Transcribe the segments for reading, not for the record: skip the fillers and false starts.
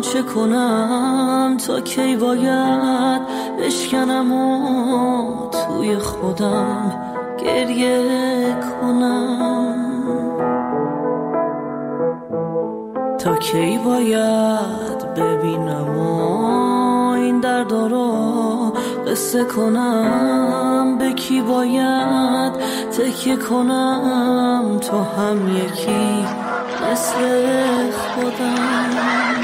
چه کنم، تا کی باید بشکنم و توی خودم گریه کنم، تا کی باید ببینم و این دردا رو قصه کنم، به کی باید تکیه کنم تا هم یکی مثل خودم.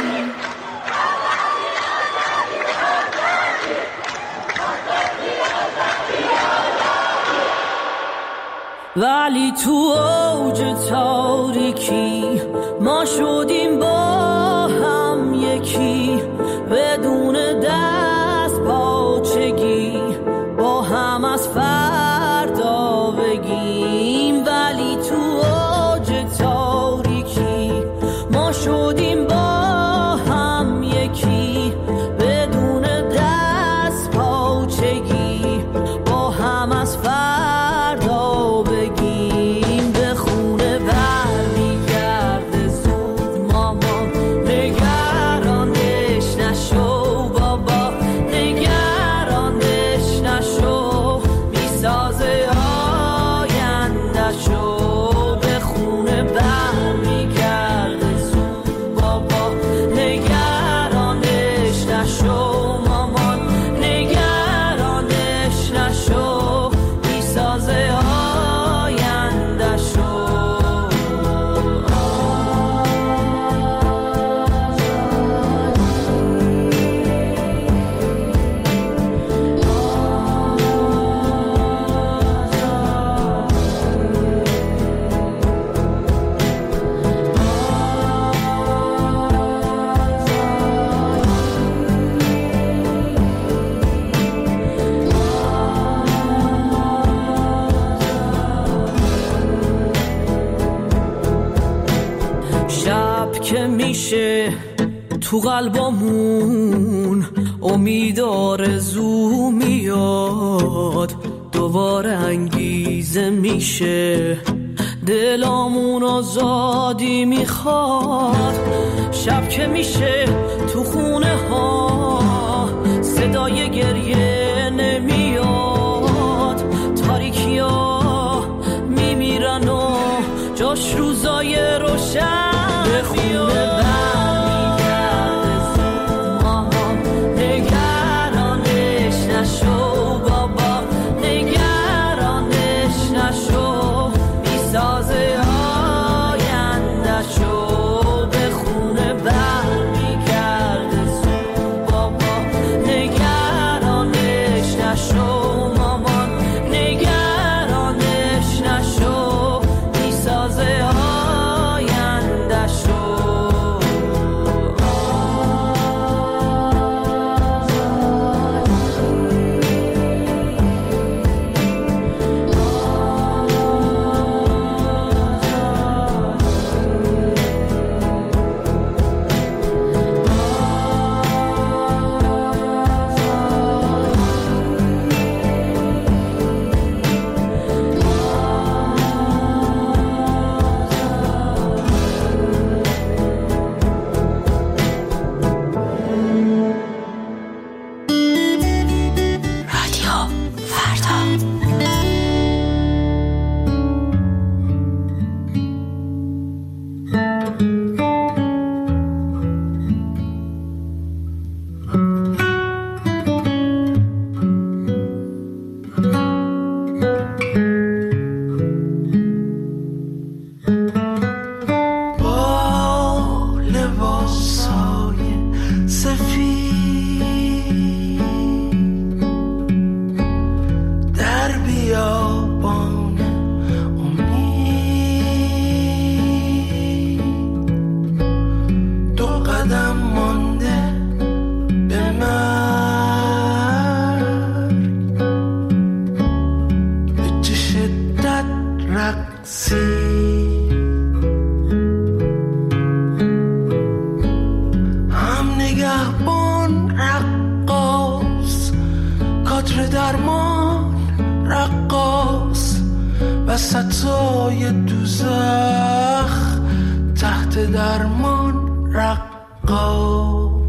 ولی تو اوج تاریکی ما شدیم با هم یکی، بدون دست پاچگی با هم از فردا بگیم. ولی تو اوج تاریکی ما شدیم با هم یکی، بدون دست پاچگی با هم از فردا بگیم. به خونه برمیگرده زود مامان، نگرانش نشو بابا، نگرانش نشو، میسازه آینده‌شو. به خونه برمیگرده زود بابا، نگرانش نشو مامان، نگرانش نشو، میسازه آینده‌شو. شب که میشه تو قلبمون امید آرزو میاد، دوباره انگیزه میشه دلامون آزادی میخواد. شب که میشه تو خونه ها صدای گریه نمیاد، تاریکی ها میمیرن و جاش روزای روشن. به خونه برمیگرده زود مامان، نگرانش نشو بابا، نگرانش نشو، میسازه آینده‌شو. به خونه برمیگرده زود بابا، نگرانش نشو مامان، نگرانش نشو، میسازه آینده‌شو. وسطای دوزخ تحت درمان رقاص.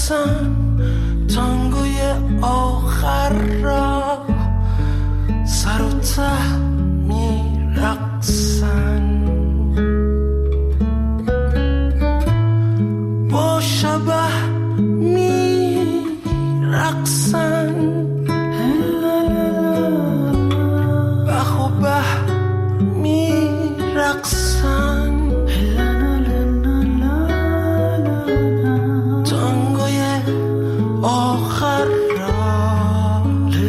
رقصن تانگوی آخر را سر و ته می رقصن با شبه می رقصن بخ و به می رقصن تانگوی آخر را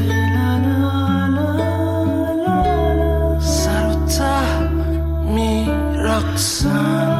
سر و ته می رقصن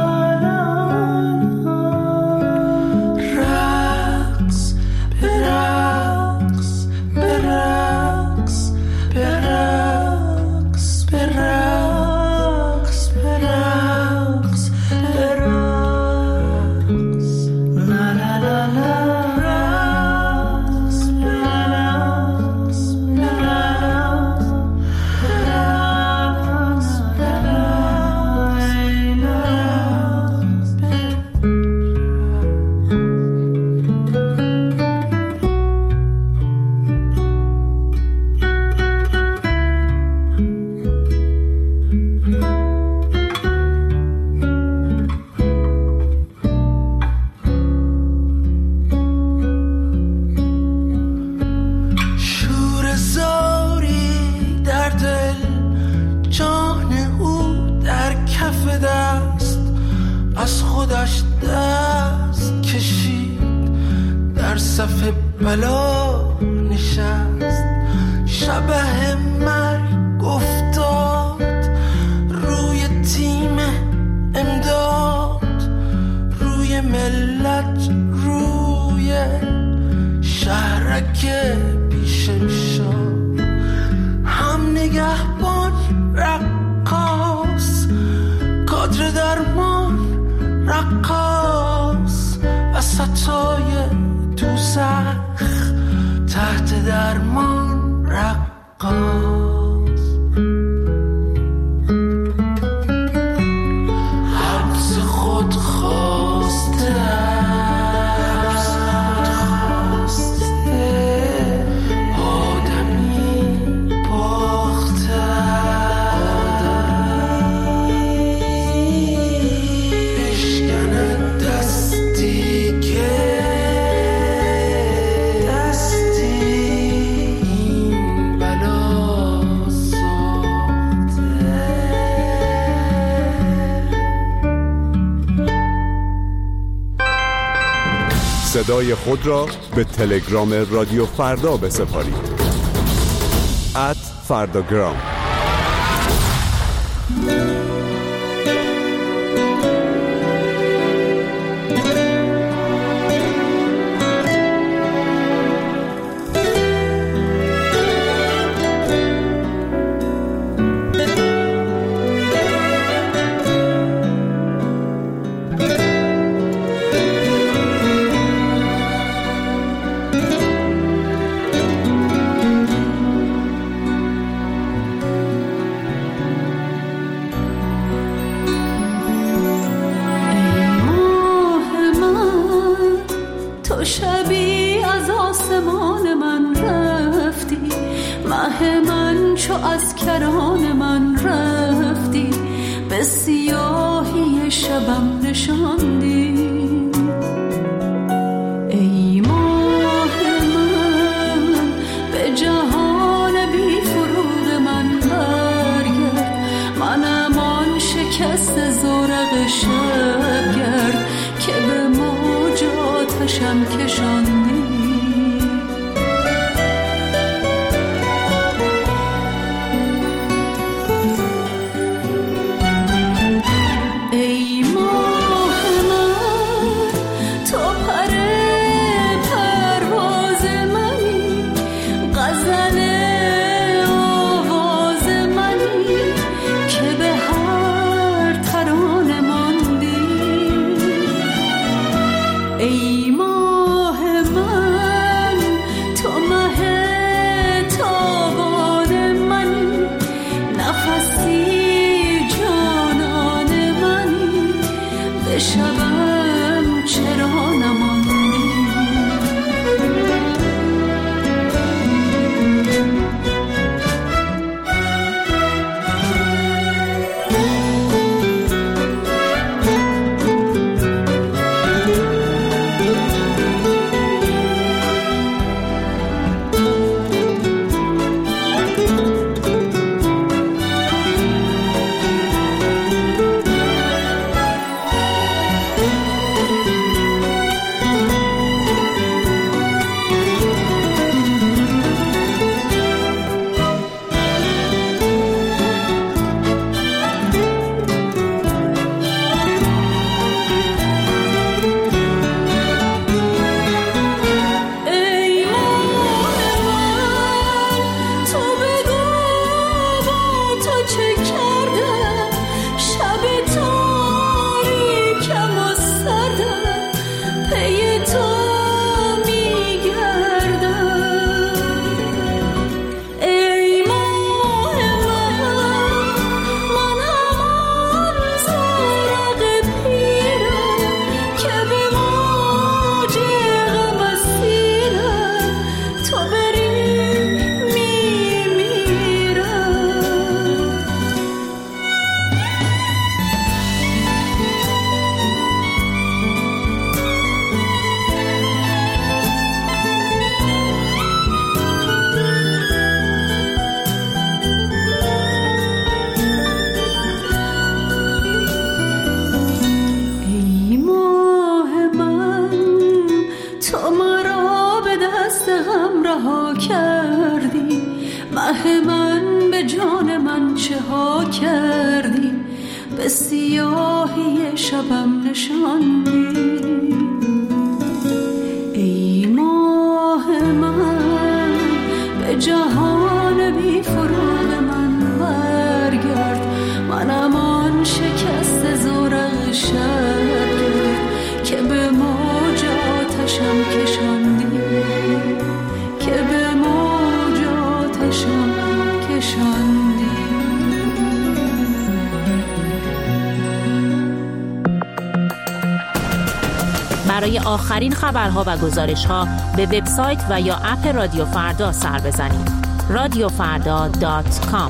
بلا نشست شبه مرگ افتاد روی تیم امداد روی ملت روی شهرک پیشم شد هم نگهبان رقاص کادر درمان رقاص وسطای دوزخ تحت درمان رقاص حبس خود خواسته آدمی باخته بشکنه دستی که صدای خود را به تلگرام رادیو فردا بسپارید @فرداگرام. شبی از آسمان من رفتی مه من چو از کران من رفتی به سیاهی شبم نشاندی ای ماه من به جهان بی فروغ من برگرد منم آن شکست زورق شبگرد که به موج آتشم کشاندی ای ماه من رها کردی، مه من به جان من چه ها کردی، به سیاهی شبم نشاندی. ای ماه من به جهان بی فروغ من برگرد، منم آن شکست زورق شبگرد که به موج آتشم کشاندی، که به موج آتشم کشاندی. برای آخرین خبرها و گزارش‌ها به وبسایت و یا اپ رادیو فردا سر بزنید. radiofarda.com.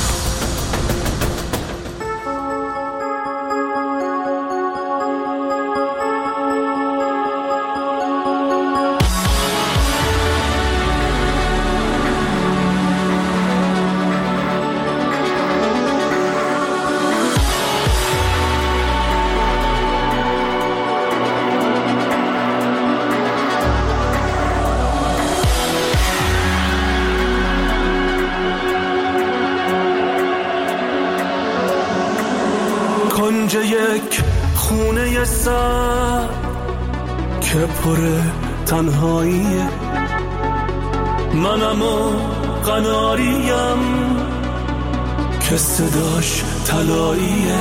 کنج یک خونه سر که پر تنهاییه، منم و قناریم که صداش طلاییه.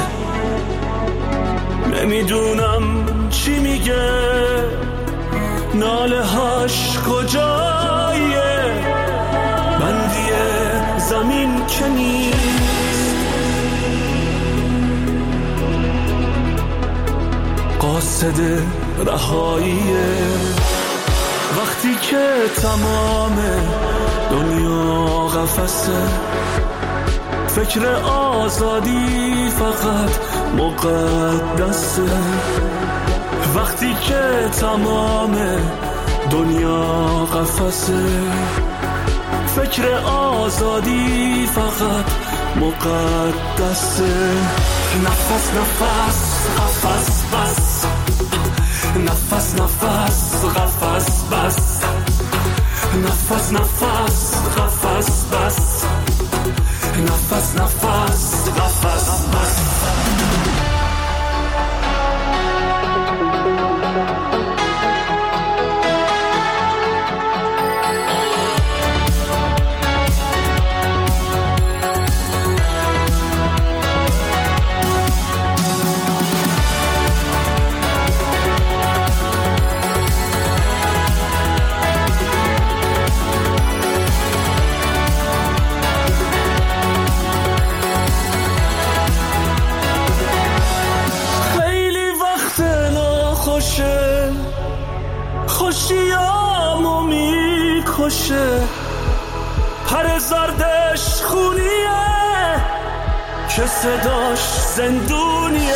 نمیدونم چی میگه، ناله هاش کجاییه، بندی زمین که نیست، قاصد رهاییه. وقتی که تمام دنیا قفسه، فکر آزادی فقط مقدسه. وقتی که تمام دنیا قفسه، فکر آزادی فقط مقدسه. نفس نفس قفس بس، نفس نفس قفس بس، نفس نفس قفس بس، نفس نفس قفس بس. خوشیامو میکشه، پر زردش خونیه که صداش زندونیه.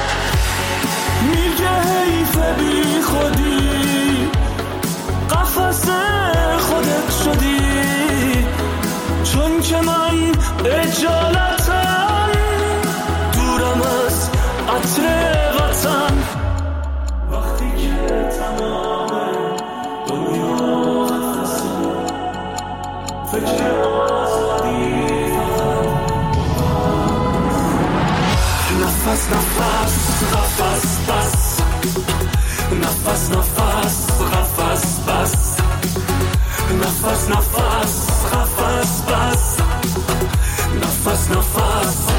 میگه حیف بی خودی، قفس خودت شدی، چون که من اجالتم دورم از عطر وطن. وقتی که تمام دنیا قفسه، فکر آزادی نفس نفس قفس بس، نفس نفس قفس بس، نفس نفس قفس بس، نفس نفس.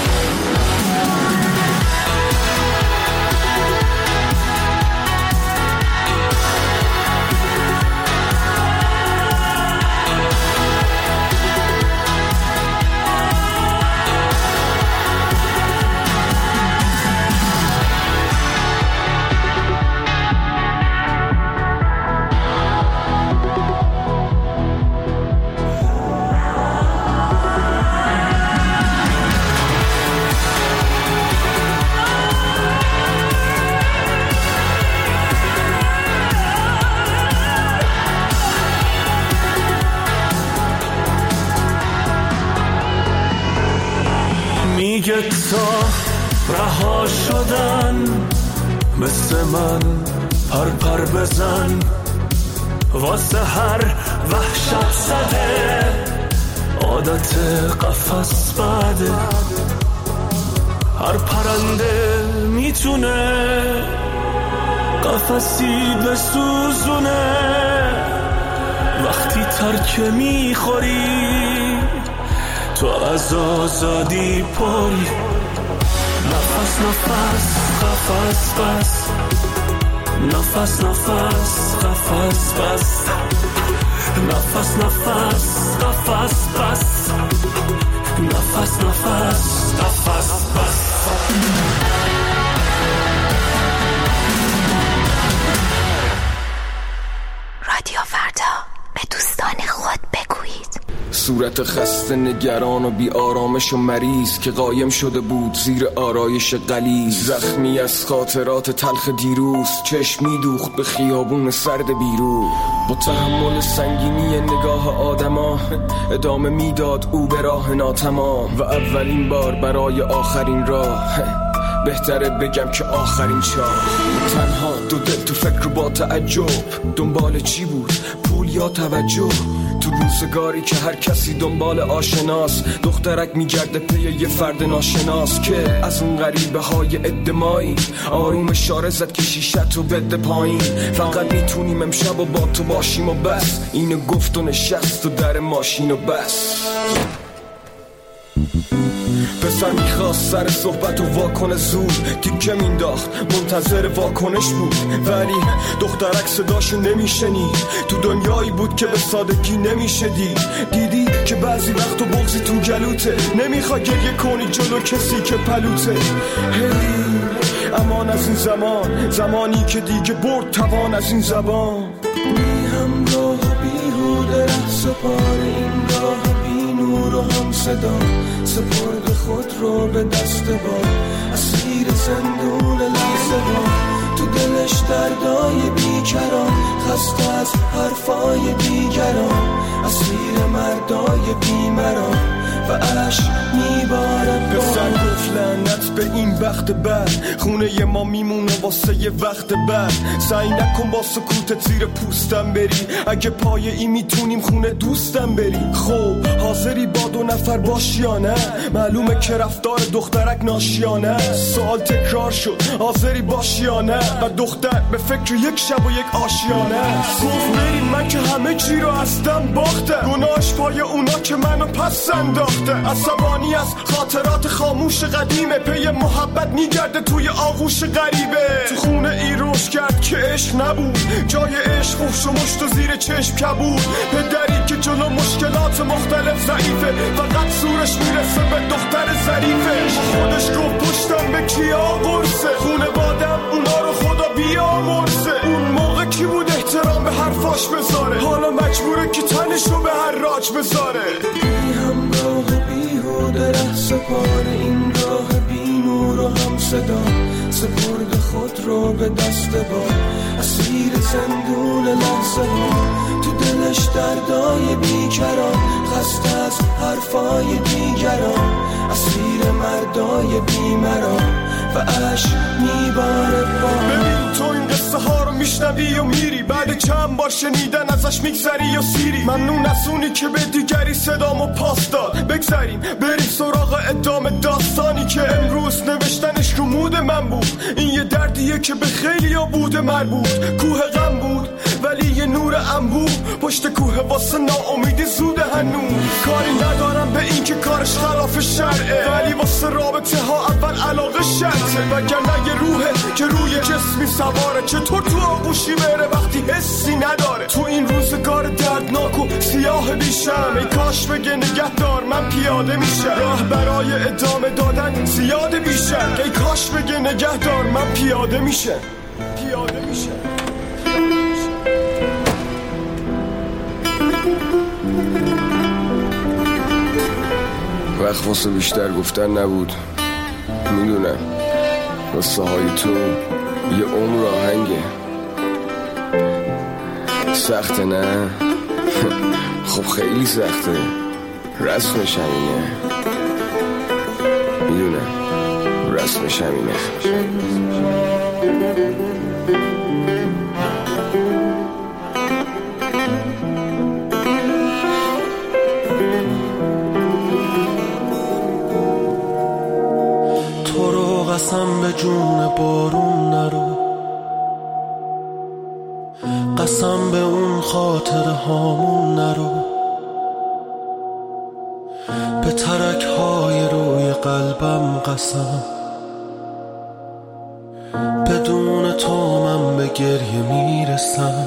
میگه تا رها شدن مثل من پر پر بزن، واسه هر وحشت زده عادت قفس بده. هر پرنده میتونه قفسی بسوزونه وقتی ترکه میخوری تو از آزادی پری. نفس نفس قفس بس نفس نفس قفس بس نفس نفس قفس بس نفس نفس قفس بس. رادیو فردا به دوستان خود بگویید. صورت خسته نگران و بی آرامش و مریض که قایم شده بود زیر آرایش غلیظ. زخمی از خاطرات تلخ دیروز چشم می‌دوخت به خیابون سرد بیرو. با تحمل سنگینی نگاه آدما ادامه میداد او به راه ناتمام. و اولین بار برای آخرین راه بهتره بگم که آخرین چاه. تنها دو دل تو فکر با تعجب دنبال چی بود؟ پول یا توجه؟ تو روزگاری که هر کسی دنبال آشناس دخترک میگرده پی یه فرد ناشناس که از اون غریبه های ادمایی آروم اشاره زد که شیشت رو بده پایین. فقط میتونیم امشب و با تو باشیم و بس. اینو گفت و نشست و در ماشین و بس. پسر میخواست سر صحبت و واکنه زود تیکه مینداخت منتظر واکنش بود ولی دخترک صداشو نمیشنید. تو دنیایی بود که به سادگی نمیشه دیدی که بعضی وقت و بغضی تو گلوته نمیخوای گریه کنی جلو کسی که پلوته. امان از این زمانی که دیگه برد توان از این زبان. بی همراه و بیهوده ره سپار این راه بی نور و هم صدا سپرد خود رو به دست با اسیر زندون لحظه با. تو دلش دردای بیکران خسته از حرفای دیگران اسیر مردای بیمران و عشق میبارد. پسر گفت لعنت به این بخت بد خونه ی ما میمونه واسه یه وقت بعد. سعی نکن با سکوتت زیر پوستم بری اگه پای این میتونیم خونه دوستم بری. خب حاضری با دو نفر باشی یا نه؟ معلومه که رفتار دخترک ناشیانه. سوال تکرار شد حاضری باشی یا نه؟ و دختر به فکر یک شب و یک آشیانه. گفت بریم من که همه چی رو هستم باختم گناهش پای اونا که منو پس انداخت. عصبانی از خاطرات خاموش قدیمه پی محبت میگرده توی آغوش غریبه. تو خونه ای روش کرد که عشق نبود جای عشق فحش و مشت و زیر چشم کبود. پدری که جلو مشکلات مختلف ضعیفه فقط زورش میرسه به دختر ظریفه. خودش گفت پشتم به کیا قرصه خونوادم اونا رو خدا بیامرزه. اون موقع کی بود احترام به حرفاش بذاره حالا مجبوره که تنشو به هر راج بذاره. همراه بیهوده ره سپار این راه بی نور و هم صدا سپرد خود رو به دست با اسیر زندون لحظه ها. تو دلش دردای بیکران خسته از حرفای دیگران اسیر مردای بیمران و عشق میباره با. ببین تو این قصه ها رو میشنوی و میری بعد چند بار شنیدن ازش میگذری و سیری. ممنون از اونی که به دیگری صدامو پاس داد. بگذریم بریم سراغ ادامه داستانی که امروز نوشتنش رو مود من بود. این یه دردیه که به خیلی ها بوده مربوط. کوه غم بود ولی یه نور انبوه پشت کوه واسه ناامیدی زوده هنوز. کاری ندارم به این که کارش خلاف شرعه ولی واسه رابطه ها اول علاقه شرطه. وگرنه یه روحه که روی جسمی سواره چطور تو آغوشی بره وقتی حسی نداره. تو این روزگار دردناک و سیاه بیشم ای کاش بگه نگهدار من پیاده میشم. راه برای ادامه دادن زیاده بیشم ای کاش بگه نگهدار من پیاده میشم. وقت واسه بیشتر گفتن نبود میدونم. قصه های تو یه عمر آهنگه. سخته نه؟ خب خیلی سخته. رسمش همینه میدونم. رسمش همینه. جون بارون نرو، قسم به اون خاطر هامون نرو، به ترک های روی قلبم قسم، بدون تو من به گریه میرسم.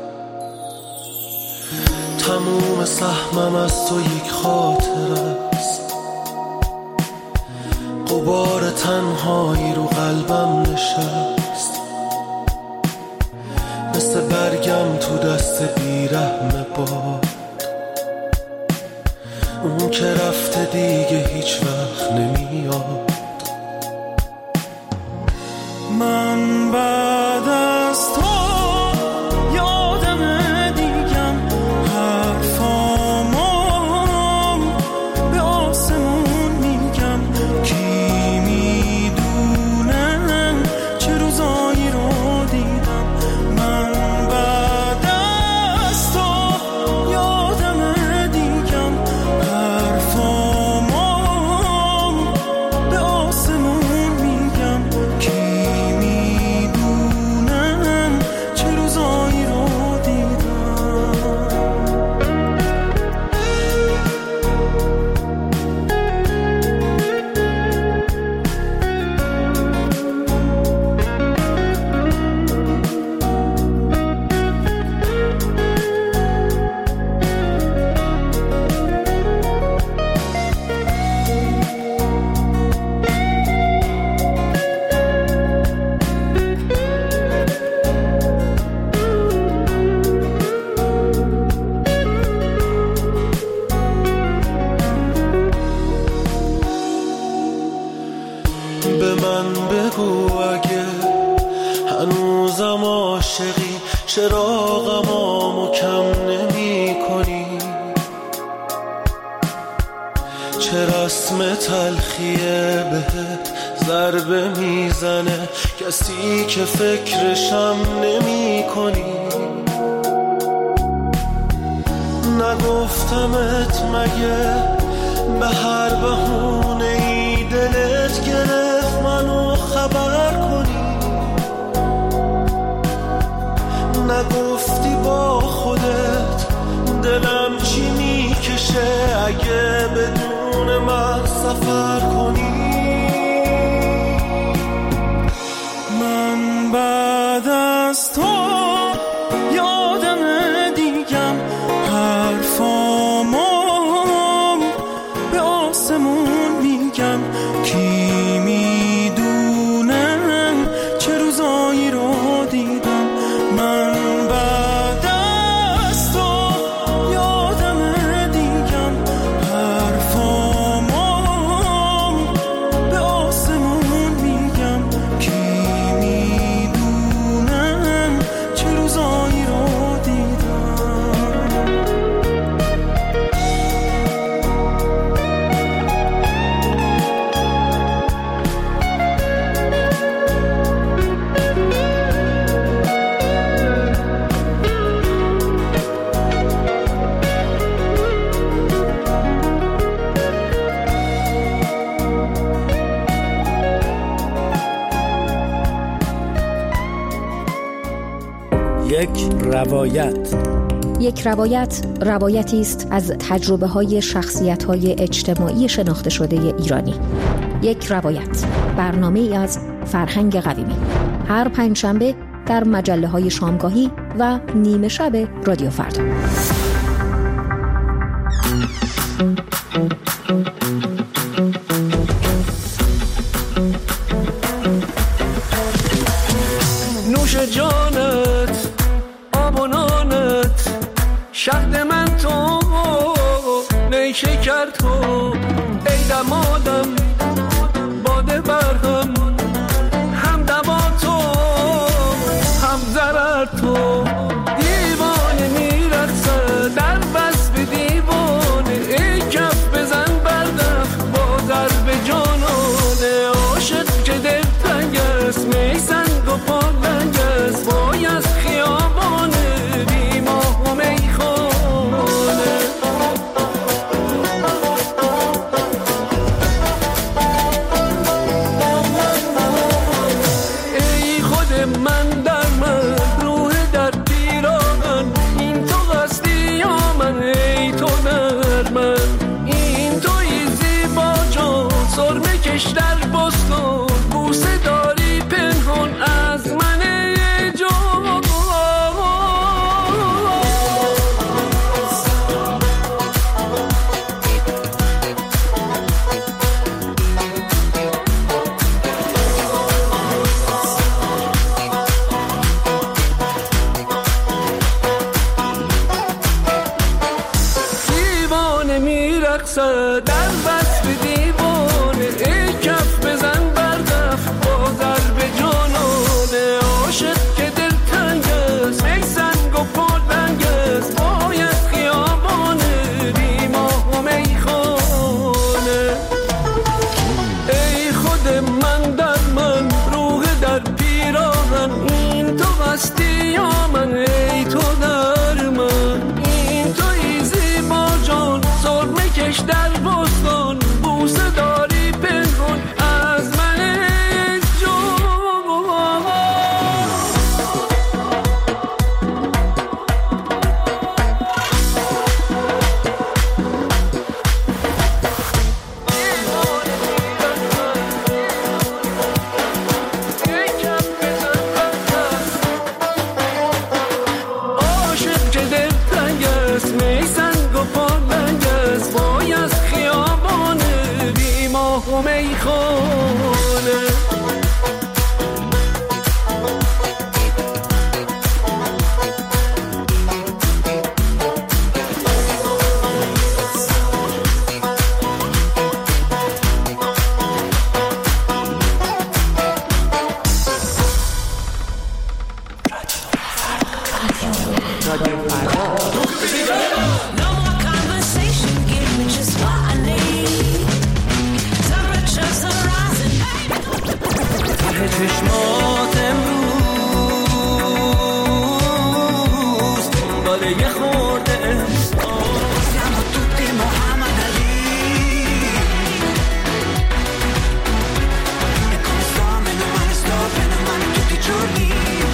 تموم سهمم از تو یک خاطر است، غبار تنهایی رو قلبم نشست، مثل برگم تو دست بیرحم باد، اون که رفته دیگه هیچ وقت نمیاد. من بعد از تو یادم دیگم حرفامو به آسمون میگم، کی میدونه چه روزایی رو دیدم. من بعد از تو یادم دیگم حرفامو به آسمون میگم، کی به من بگو اگه هنوزم عاشقی، چراغمو کم نمی کنی، چه رسم تلخیه بهت ضربه میزنه، کسی که فکرشم نمی کنی. نگفتمت مگه به هر بهونه ای دلت گرفت منو خبر کنی؟ نگفتی با خودت دلم چی میکشه اگه بدون من سفر کنی؟ من بعد از تو یادم دیگم حرفامو به آسمون میگم، کی میدونه چه روزایی رو دیدم. من بعد از تو یادم دیگم حرفامو به آسمون میگم، کی میدونه چه روزایی رو دیدم. یک روایت روایتی است از تجربه‌های شخصیت‌های اجتماعی شناخته شده ایرانی. یک روایت، برنامه‌ای از فرهنگ قویمی، هر پنجشنبه در مجله‌های شامگاهی و نیمه شب رادیو فردا. نوش جانت، آب و نانت، شهد من تو، نیشکر تو، ای دمادم باده برهم، هم دوا تو هم ضرر تو. دیوانه میرقصه در بس به دیوانه، ای کف بزن بردف با ضرب جانانه. عاشق که دل تنگ است، میسنگ و پالنگ است، وای از خیابانه بی ماه و میخانه. میرقصد در وصف دیوانه، ای کف بزن بردف با ضرب جانانه. عاشق که دلتنگ است ای سنگ و پالنگ است، باید خیابانه بی ماه و میخانه. ای خود من در من روح در پیراهن، این تو هستی یا من ای تو در من. این توی زیبا جان سرمه کش در بستان، بوسه داری پنهان از من جان. عاشق که دلتنگ است می سنگ و پالنگ است، وای از خیابانه بی ماه و میخانه. No more conversation, give me just what I need. Temperatures are rising. ته چشمات امروز دنبال یه خورده Siamo tutti Muhammad Ali. E come sto, meno male sto, bene o male tutti i giorni.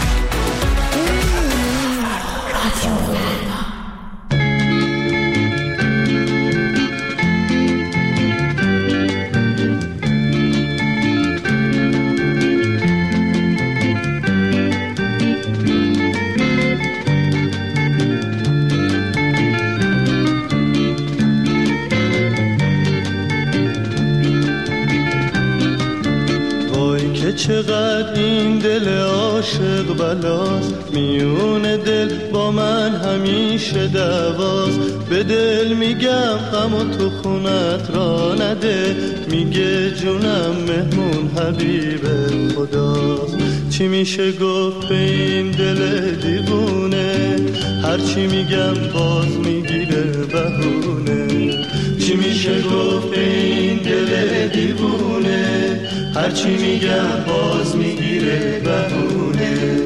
وای که چقدر این دل عاشق بلاست، میون دل با من همیشه دعواست. به دل میگم غم و تو خونت را نده، میگه جونم مهمون حبیب خداست. چی میشه گفت به این دل دیوونه، هرچی میگم باز میگیره بهونه. چی میشه گفت به این دل دیوونه، هرچی میگم باز میگیره بهونه.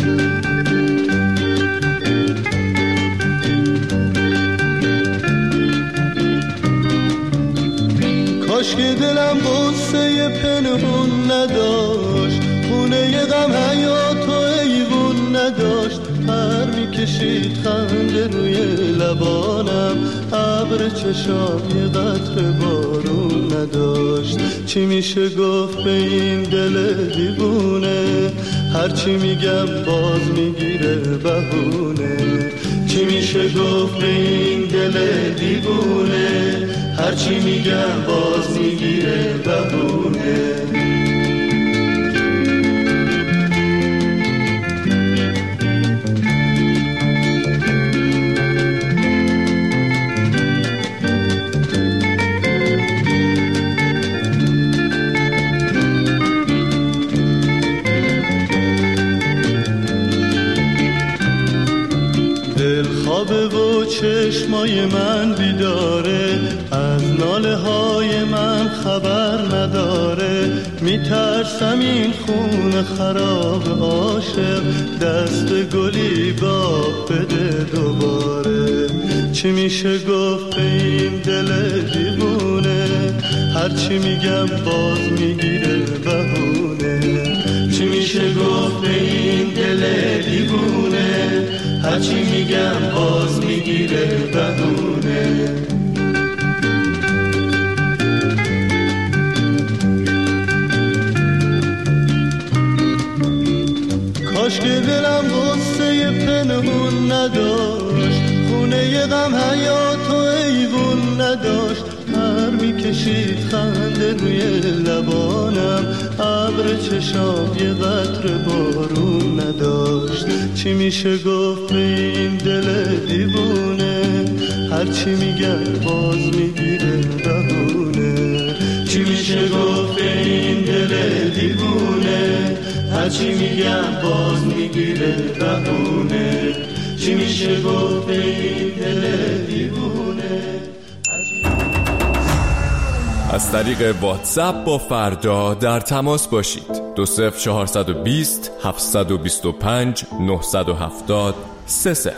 کاش که دلم قصه پنهون نداشت، خونه غم حیات و ایوون نداشت. پر میکشید خنده روی لبانم، ابر چشام یه قطره بارون نداشت. چی میشه گفت به این دل دیوونه، هرچی میگم باز میگیره بهونه. چی میشه گفت به این دل دیوونه، هرچی میگم باز میگیره بهونه. خوابه و چشمای من بیداره، از ناله های من خبر نداره. میترسم این خون خراب عاشق دست گلی باغ بده دوباره. چی میشه گفت به این دل دیوونه، هرچی میگم باز میگیره بهونه. چی میشه گفت به این دل دیوونه، هرچی میگم باز میگیره بهونه. کاش که دلم غصه پنهون نداشت، خونه غم حیات و ایوون نداشت. پر میکشید خنده روی لبانم، ابر چشام یه قطره بارون نداشت. چی میشه گفت به این دل دیوونه، هرچی میگن باز میگیره بهونه. چی میشه گفت این دل دیوونه؟ هرچی میگن باز میگیره بهونه. چی میشه گفت این دل دیوونه؟ از طریق واتساپ با فردا در تماس باشید. 20420 725 970 30.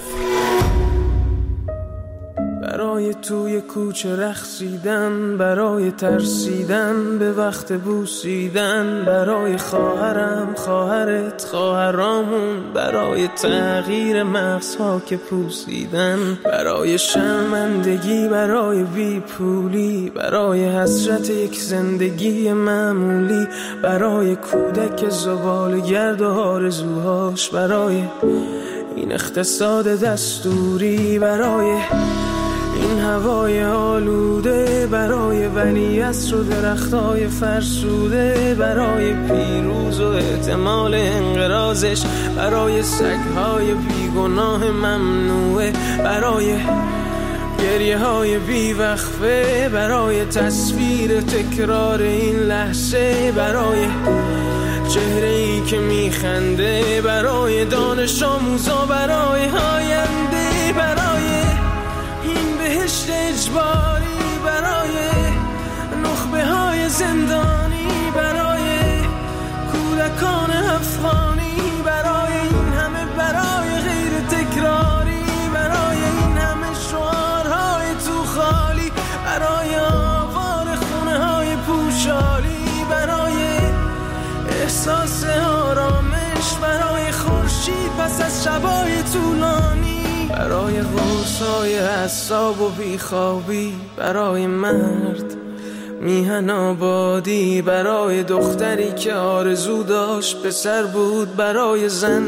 برای توی کوچه رقصیدن، برای ترسیدن به وقت بوسیدن، برای خواهرم، خواهرت، خواهرامون، برای تغییر مغزها که پوسیدن، برای شرمندگی، برای بیپولی، برای حسرت یک زندگی معمولی، برای کودک زباله‌گرد و آرزوهاش، برای این اقتصاد دستوری، برای این هوای آلوده، برای ولیعصر و درختای فرسوده، برای پیروز و احتمال انقراضش، برای سگهای بیگناه ممنوعه، برای گریه های بیوقفه، برای تصویر تکرار این لحظه، برای چهره ای که میخنده، برای دانش آموزا، برای آینده، برای این بهشت اجباری، برای نخبه های زندانی، برای کودکان افغانی، برای این همه برای غیر تکراری، برای این همه شعارهای تو خالی، برای آوار خونه های پوشالی، برای احساس آرامش، برای خورشید پس از شبای طولانی، برای غوصای اعصاب و بیخوابی، برای مرد میهن آبادی، برای دختری که آرزو داشت پسر بود، برای زن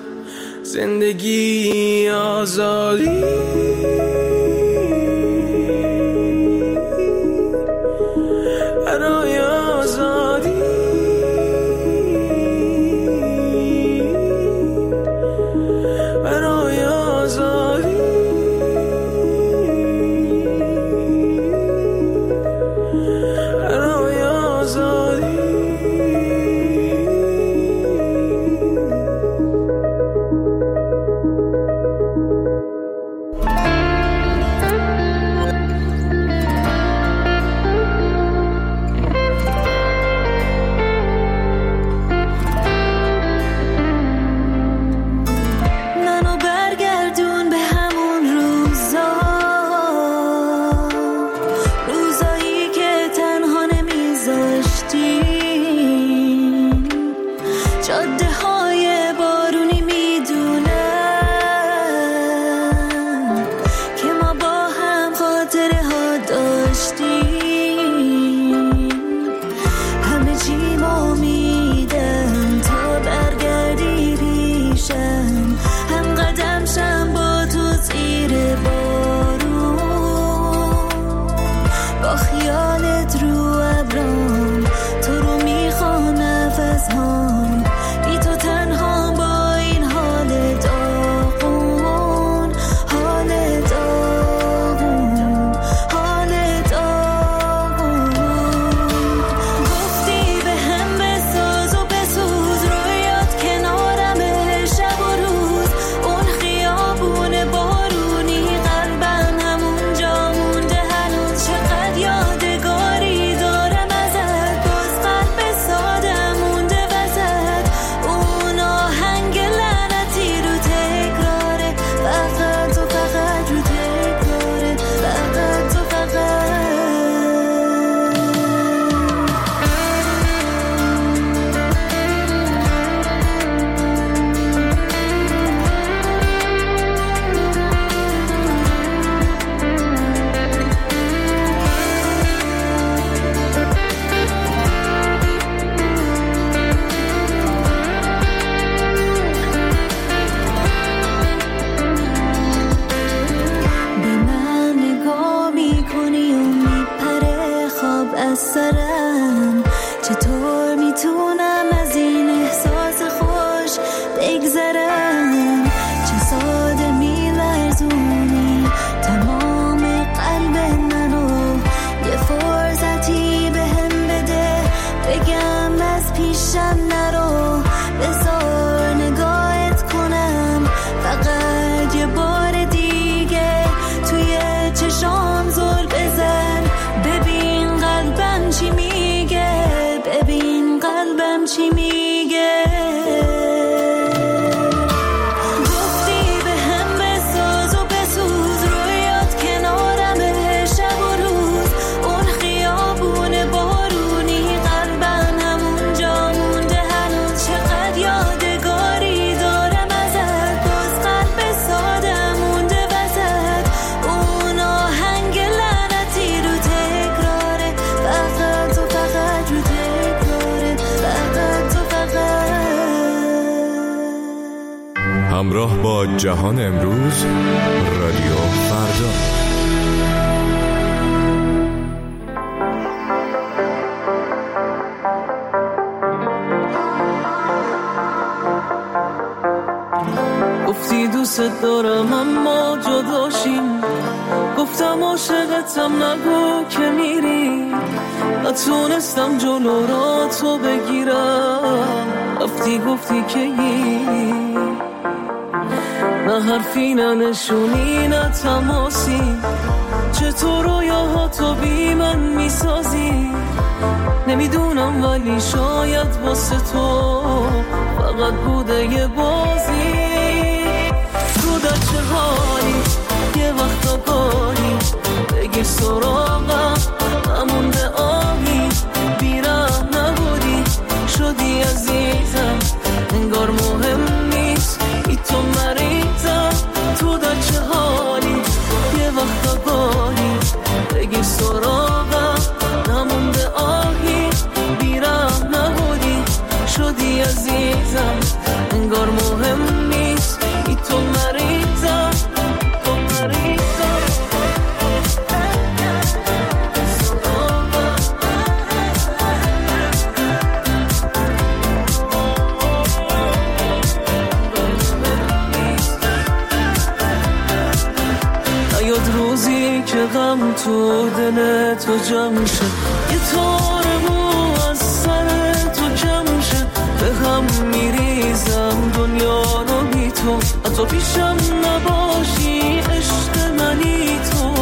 زندگی آزادی، برای آزادی، برای آزادی، برای آزادی. منو برگردون به همون روزایی که تنها نمیذاشتی، جاده های بارونی میدونم که ما با هم خاطره ها داشتیم، همه چی ما میدم تا برگردی پیشم، هم قدم شم با تو زیر بارون، با خیالت رو ابرام، تو رو میخوام نفسهام، بی تو تنها با این حال داغون، حال داغون، همراه با جهان امروز، رادیو فردا. گفتی دوست دارم اما جداشیم، گفتم عاشقتم نگو که میری، نتونستم جلو را تو بگیرم، رفتی گفتی که نه حرفی نه نشونی نه تماسی، چطور رویاهاتو بی من میسازی، نمیدونم ولی شاید واسه تو فقط بوده یه بازی. تو در چه حالی یه وقتا گاهی بگیر سراغم، نمونده آهی بیرم نبودی شدی عزیزم، انگار مهم نیست ای تو مریضم. تو در چه حالی یه وقتا گاهی بگیر سراغم، نمونده آهی بیرم نبودی شدی عزیزم، انگار مهم نیست ای تو مریضم، تو مریضم. نیاد روزی که غم تو دل تو جمع شه، یه تار مو از سر تو کم شه، به هم میریزم دنیا رو بی تو، حتی پیشم نباشی عشق منی تو.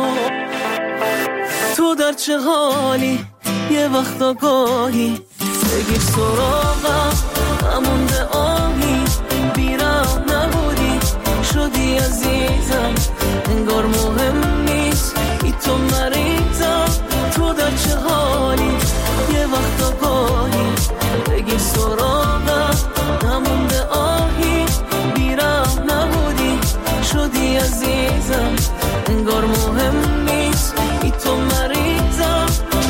تو در چه حالی یه وقتا گاهی بگیر سراغم، نمونده آهی بیرم نبودی شدی عزیزم، انگار مهم نیست ای تو مریضم. تو در چه حالی یه وقتا گاهی بگیر سراغم، نمونده آهی بیرم نبودی شدی عزیزم، انگار مهم نیست ای تو مریضم.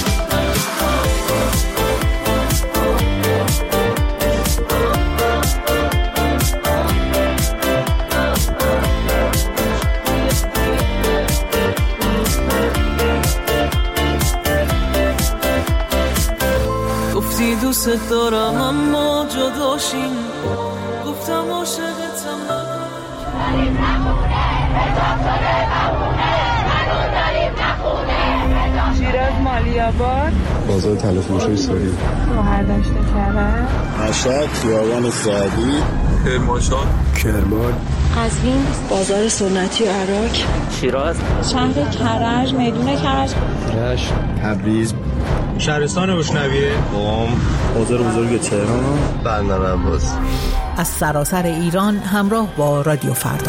گفتی دوست دارم اما جداشیم، گفتم عاشقتم داریم نخونه بداخله نمونه منو داریم نخونه. شیراز مالیاباد، بازار تلفروشی سوری، مهرداشت کرد، مشهد خیابان سعدی، کرمانشاه، کرمان، قزوین بازار سنتی عراق، شیراز شهر کرج میدون کرج، رشت، تبریز، شهرستان گشنویه، قم، بازار بزرگ تهران، بندر عباس. از سراسر ایران همراه با رادیو فردا.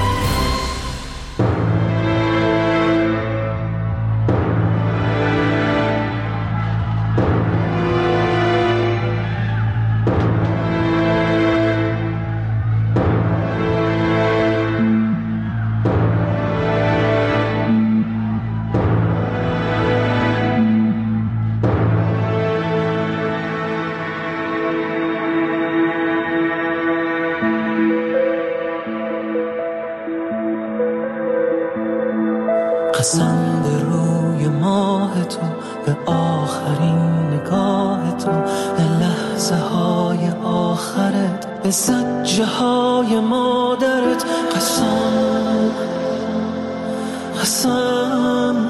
قسم به روی ماه تو، به آخرین نگاه تو، به لحظه های آخرت، به زجه های مادرت. قسم قسم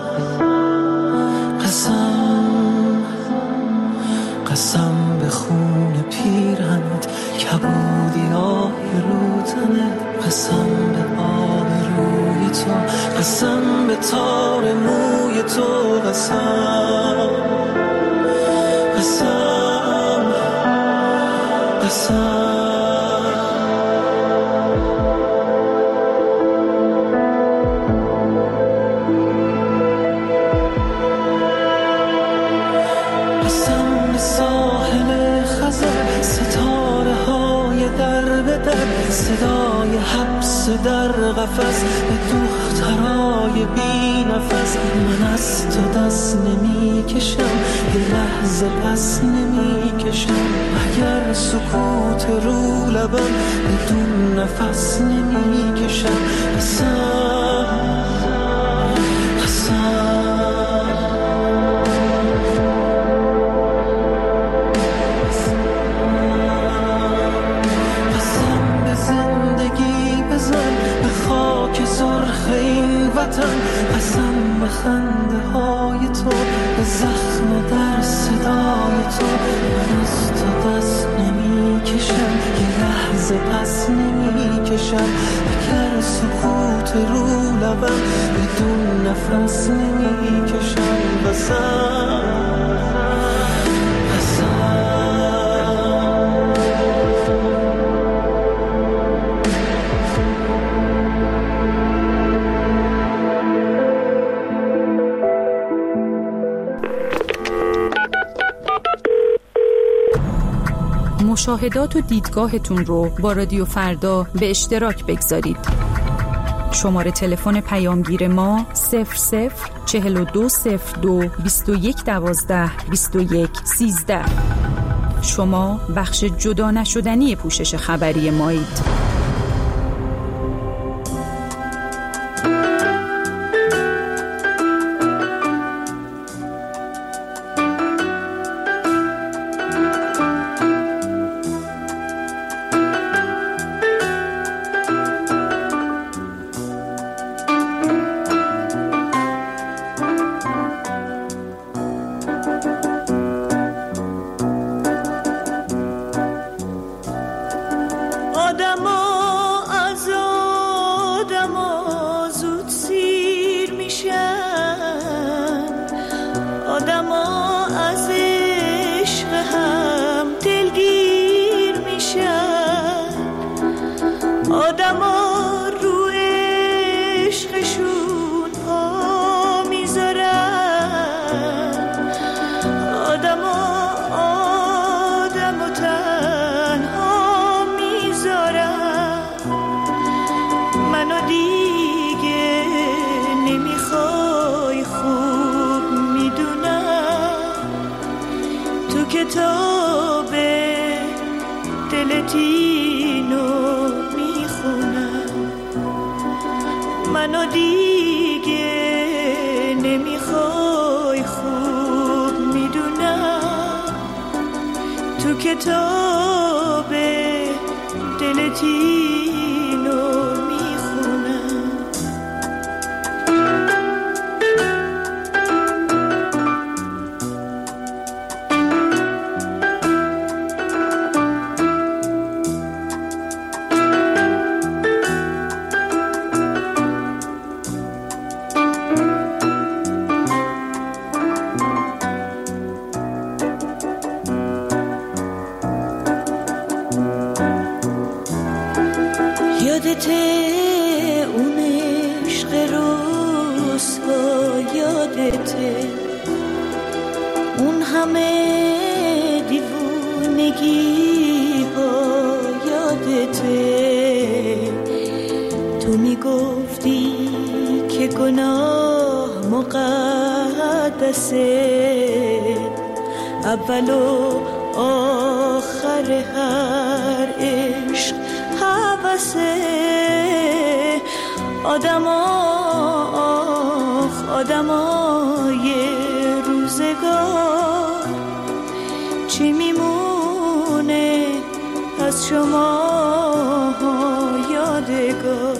قسم قسم به خون پیرهنت، کبودی آهی رو تنت. قسم به آب روی تو، قسم به تار موی تو. قسم قسم قسم قسم به ساحل خزر، ستاره های در به در، صدای حبس در قفس، به دخترای بی نفس. از من از تو دست نمی کشم، یه لحظه پس نمی کشم. اگر سکوت رو لبم بدون نفس نمی کشم. قسم به خنده های تو، به زخم در صدای تو. من از تو دست نمی کشم، یه لحظه پس نمی کشم. اگر سکوت رو لبم بدون نفس نمی کشم. مشاهدات و دیدگاهتون رو با رادیو فردا به اشتراک بگذارید. شماره تلفن پیامگیر ما 004202 2112 2113. شما بخش جدا نشدنی پوشش خبری مایید. کتاب دلتینو میخونم، منو دیگه نمیخوای خوب میدونم. تو کتاب دلتینو میخونم. یادته اون عشق روزها، یادته اون همه دیوونگی ها، یادته تو میگفتی که گناه مقدسه، اول و آخر هر عشق حوثه. آدمای روزگار چی میمونه از شما یادگار؟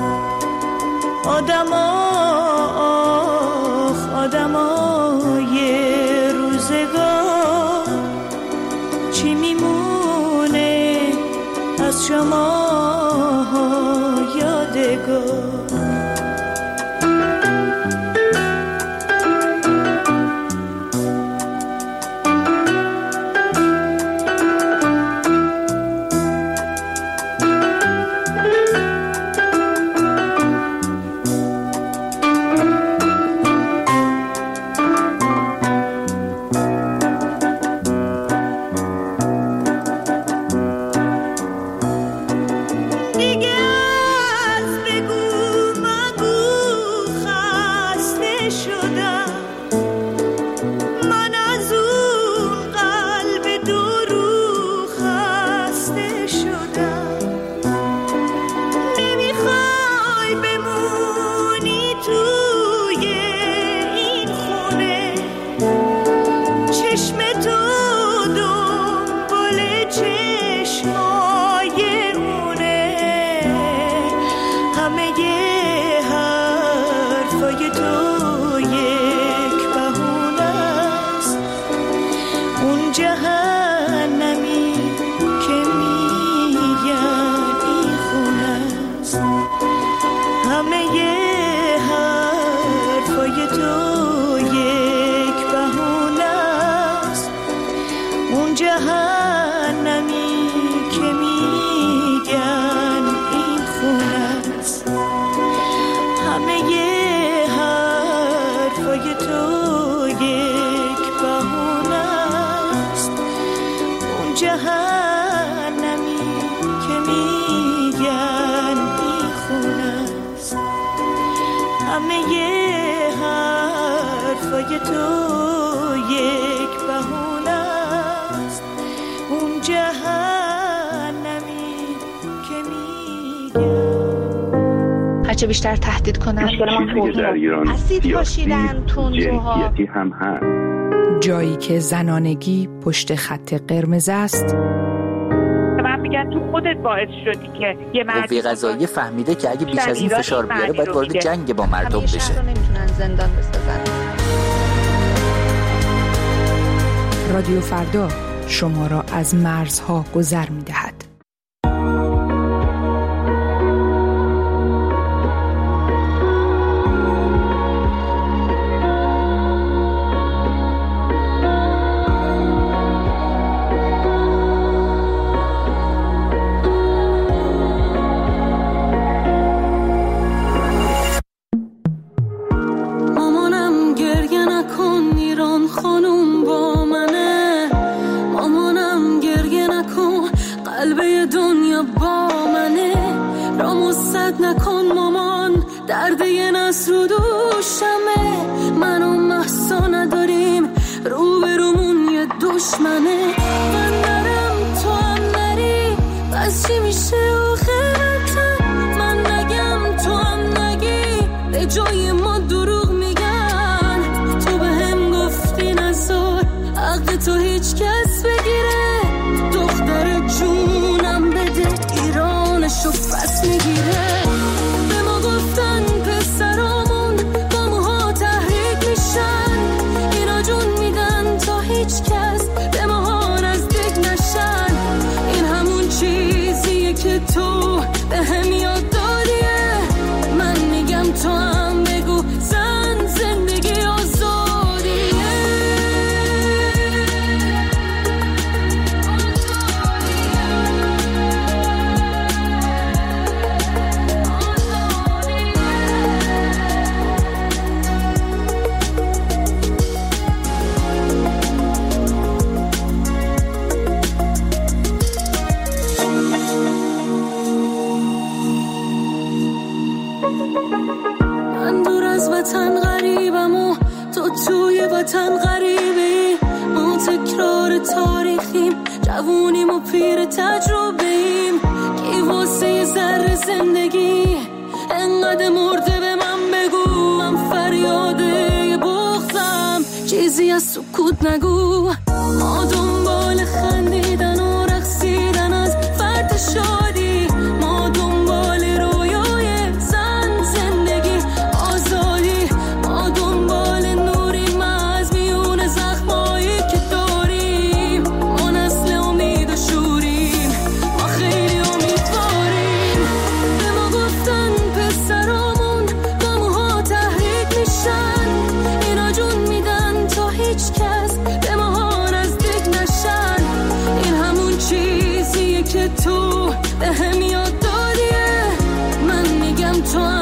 آدمای روزگار چی میمونه از شما یادگار؟ شدم من از اون قلب دو رو خسته شدم نمیخوای بمونی توی این خونه چشم تو دنبال چشمای اونه همه حرفای تو یک بهونه است اون جهنمی که میگن این خونه است همه حرفای تو یک بهونه است اون جهنمی که میگن این خونه است همه حرفای تو یک بهونه است اون جهنمی که میگن این خونه است همه حرفای تو یک بهونه است اون جهنمی که هرچه بیشتر تهدید کنن چیزی که در ایران اسید پاشیدن تندروها جنسیتی هم هست جایی که زنانگی پشت خط قرمز است من میگن تو خودت باعث شدی که یه قوه قضاییه فهمیده که اگه بیش از این فشار بیاره باید وارد جنگ با مردم بشه. رو نمیتونن زندان بسازن. رادیو فردا شما را از مرزها گذر می‌دهد. مامانم گریه نکن ایران خانوم با منه مامانم گریه نکن قلبه دنیا با منه رامو صد نکن مامان درده نصر رو دوشمه من و محسا نداریم روبرومون یه دشمنه من نرم تو هم نری بس چی میشه آخرتم من نگم تو هم نگی به جای ما دروغ میگن تو به هم گفتی نزار عقل تو هیچ کس بگیره دختر جونم بده ایرانشو پس میگیره به ما گفتن پسرامون با موها تحریک میشن اینا جون میدن تا هیچ کس به ما نزدیک نشن این همون چیزیه که تو به هم یاد دادیه من میگم تو هم بگو زن زندگی آزادیه من دور از وطن غریبم و تو توی وطن غریبی ما تکرار تاریخیم جوونیم و پیر تجربه‌ایم کی واسه یه ذره زندگی انقدر مرده به من بگو من فریاده یه بغضم چیزی از سکوت نگو ما دنبال خندیدن و رقصیدن از فرد شادی ما دنبال رویای زن زندگی آزادی ما دنبال نوریم از میون زخمایی که داریم ما نسل امید و شوریم ما خیلی امیدواریم به ما گفتن پسرامون با موها تحریک میشن اینا جون میدن تا هیچ کس به ما نزدیک نشن این همون چیزیه که تو به هم یاد دادیه من میگم تو